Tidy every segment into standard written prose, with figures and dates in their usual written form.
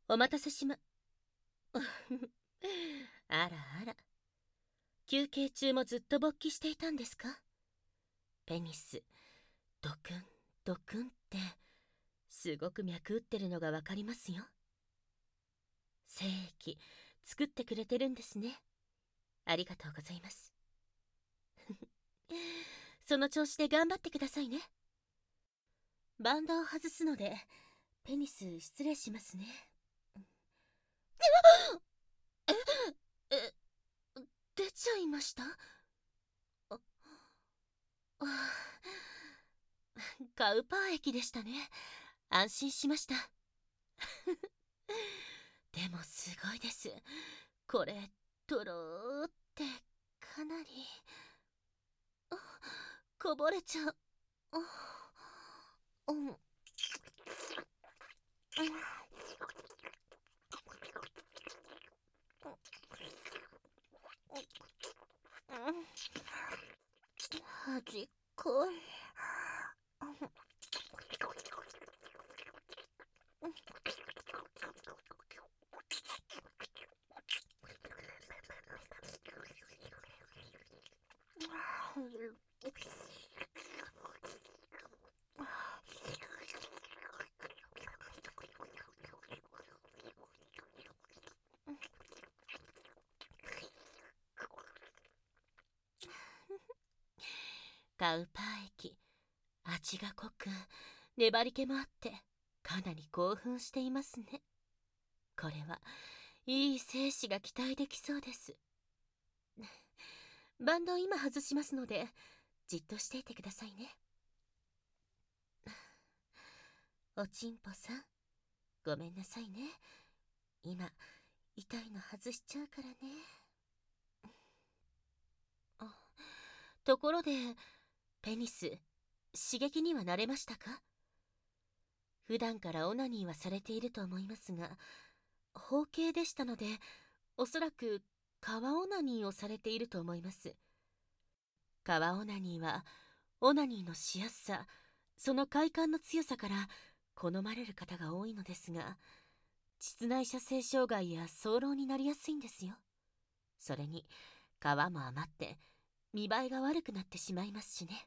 お待たせしまあらあら、休憩中もずっと勃起していたんですか？ペニスドクンドクンってすごく脈打ってるのがわかりますよ。精液作ってくれてるんですね。ありがとうございます。その調子で頑張ってくださいね。バンドを外すのでペニス失礼しますね。え、出ちゃいました？カウパー液でしたね。安心しました。でもすごいです。これとろーってかなりこぼれちゃう。うん、端っこい。カウパー液、味が濃く粘り気もあってかなり興奮していますね。これはいい精子が期待できそうです。バンド今外しますのでじっとしていてくださいね。おちんぽさん、ごめんなさいね。今痛いの外しちゃうからね。あ、ところでペニス刺激には慣れましたか？普段からオナニーはされていると思いますが、包茎でしたのでおそらく川オナニーをされていると思います。川オナニーはオナニーのしやすさ、その快感の強さから好まれる方が多いのですが、膣内射精障害や早漏になりやすいんですよ。それに皮も余って見栄えが悪くなってしまいますしね。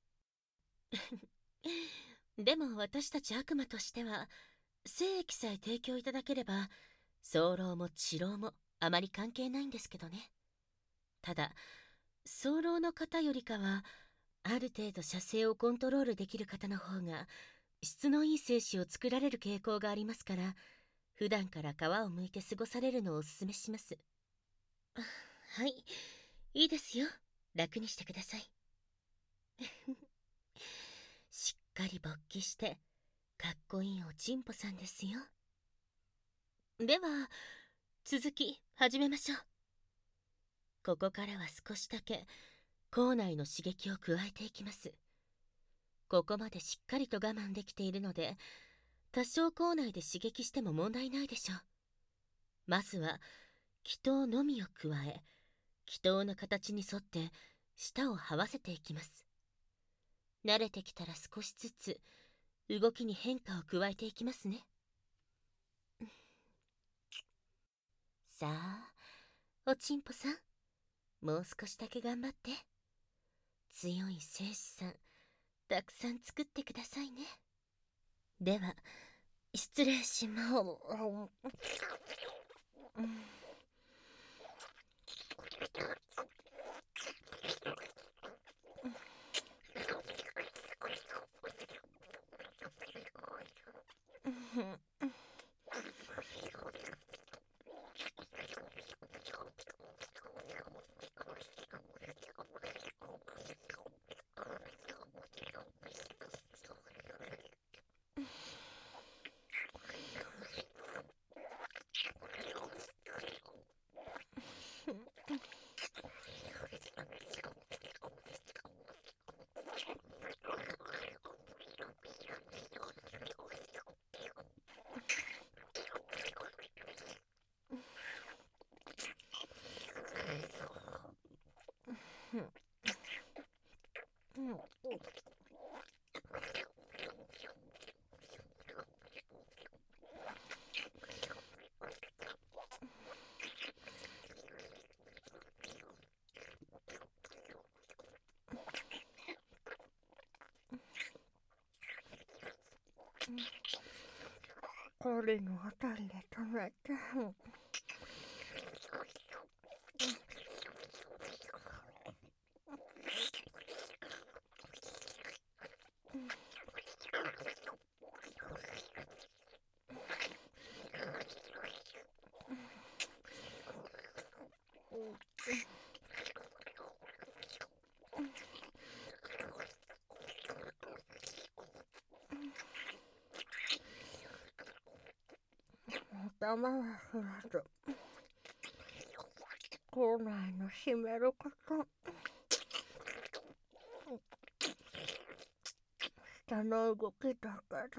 でも私たち悪魔としては精液さえ提供いただければ早漏も治療もあまり関係ないんですけどね。ただ早漏の方よりかはある程度射精をコントロールできる方の方が質のいい精子を作られる傾向がありますから、普段から皮を剥いて過ごされるのをおすすめします。はい、いいですよ。楽にしてください。しっかり勃起してかっこいいおちんぽさんですよ。では続き始めましょう。ここからは少しだけ口内の刺激を加えていきます。ここまでしっかりと我慢できているので多少口内で刺激しても問題ないでしょう。まずは気筒のみを加え、気筒の形に沿って舌を這わせていきます。慣れてきたら少しずつ動きに変化を加えていきますね。さあおちんぽさん、もう少しだけ頑張って。強い精子さんたくさん作ってくださいね。では失礼します。 氷のあたりで止めて、頭は振らず、口内の締めること、下の動きだけで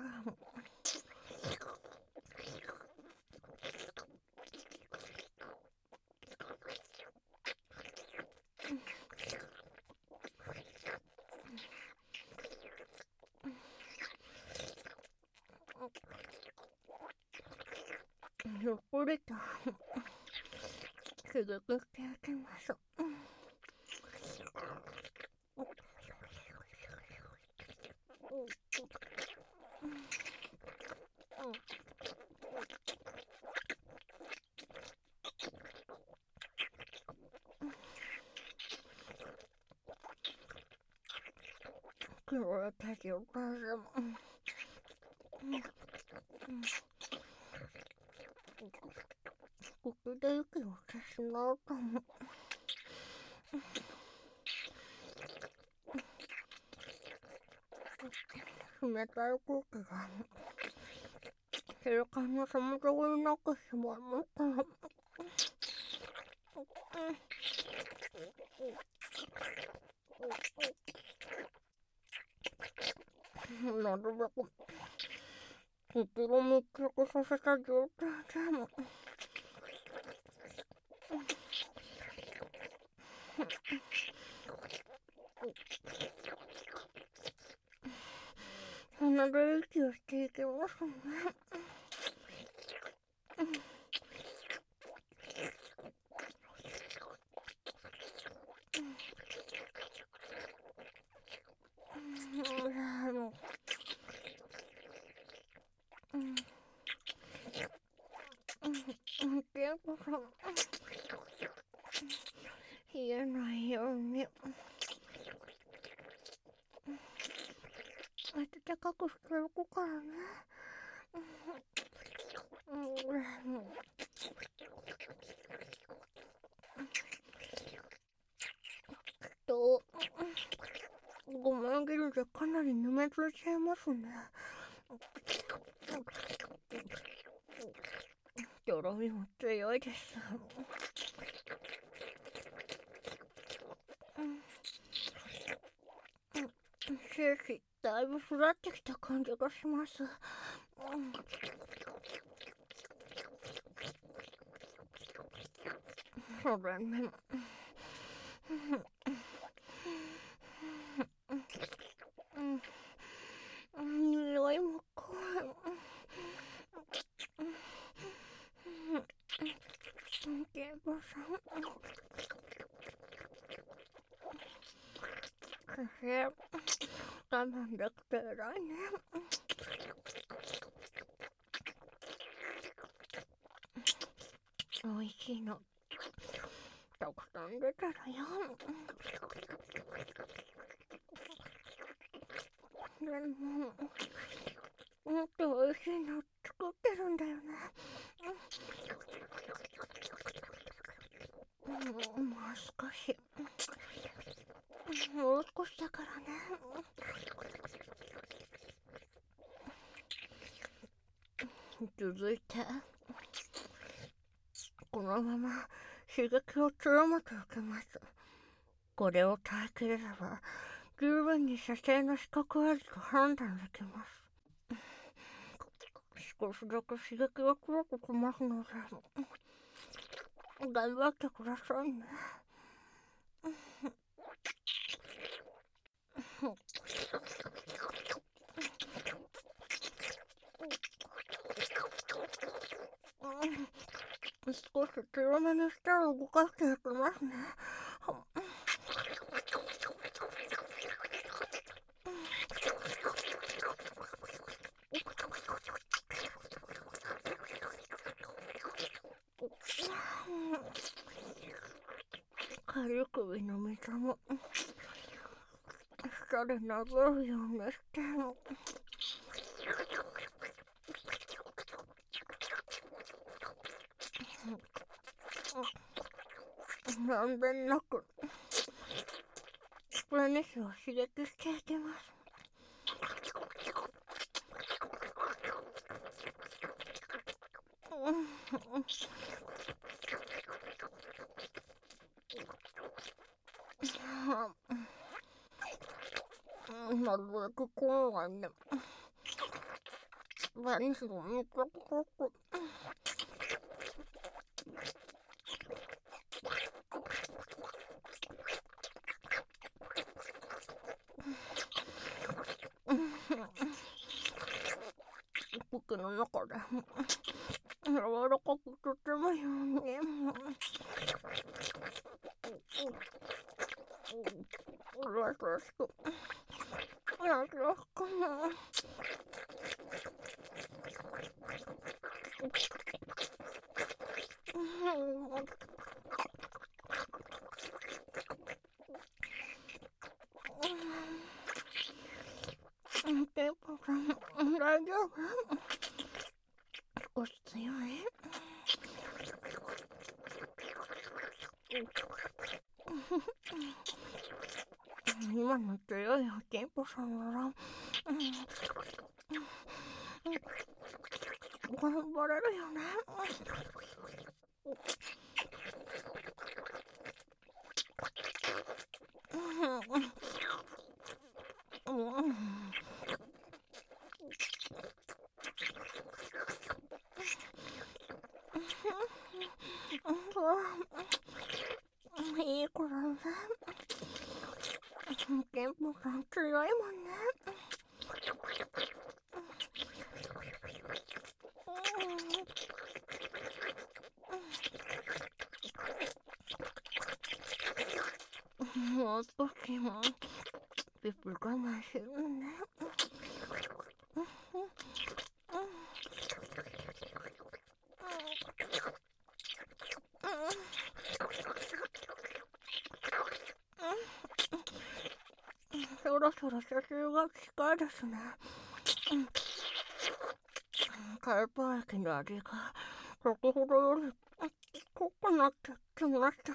ゆっくりと刺激していきます。気を手に置かず、口で息を消しなうとも、冷たい空気が静かなその通りなくしまいました。なるべく息を密着させた状態でも鼻で息をしていきますね。健吾さん、冷えないように暖かくしておくからね。とごまん切りでかなりぬめついちゃいますね。とろみも強いです。精子だいぶ育ってきた感じがします。それね、匂いも怖い。健吾さん、我慢できて偉いね。おいしいのたくさん出たらよ。でももっとおいしいの作ってるんだよね。もう少し、もう少しだからね。続いてこのまま刺激を強めておきます。これを耐えきれれば十分に射精の資格ありと判断できます。少しだけ刺激が強くきますので頑張ってくださいね。少し強めに舌を動かしていきますね。 かゆ首の溝も舌でなぞるようにしてなんべんなくペニスを刺激していきます。なるべく今晩ねペニスを見たく口の中で柔らかくとてもように優しく優しくテンポさん大丈夫？少し強い？今の強いテンポさんなら頑張れるよね。いい子だね。テンポさん強いもんね。もう少しもピッピ我慢するね。そろそろ写真が近いですね。カルパ焼きの味が先ほどより濃くなってきました。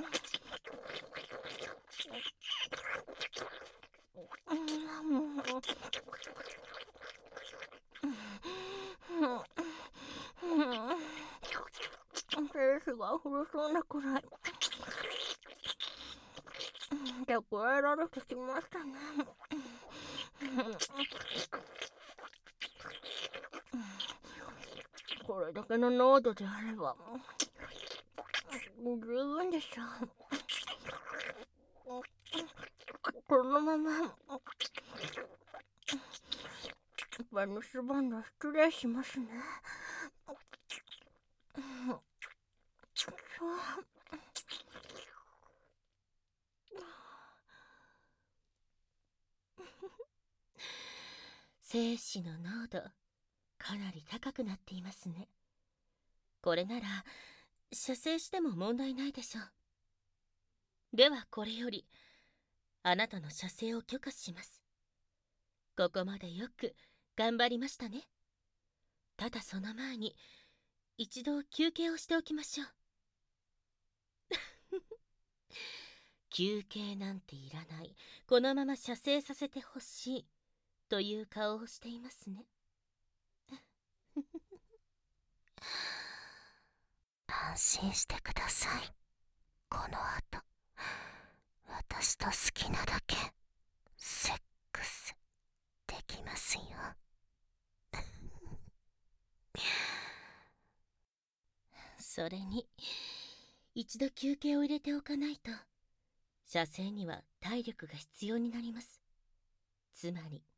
精子が古そうなくらい蓄えられてきましたね。これだけの濃度であれば十分でしょう。このままペニスバンド失礼しますね。 精子の濃度かなり高くなっていますね。これなら射精しても問題ないでしょう。ではこれよりあなたの射精を許可します。ここまでよく頑張りましたね。ただその前に一度休憩をしておきましょう。休憩なんていらない、このまま射精させてほしいという顔をしていますね。 安心してください。この後私と好きなだけセックスできますよ。 それに一度休憩を入れておかないと射精には体力が必要になります。つまり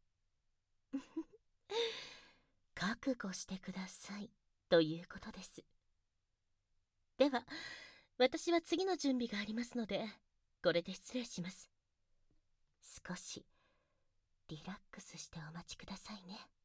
覚悟してくださいということです。では私は次の準備がありますのでこれで失礼します。少しリラックスしてお待ちくださいね。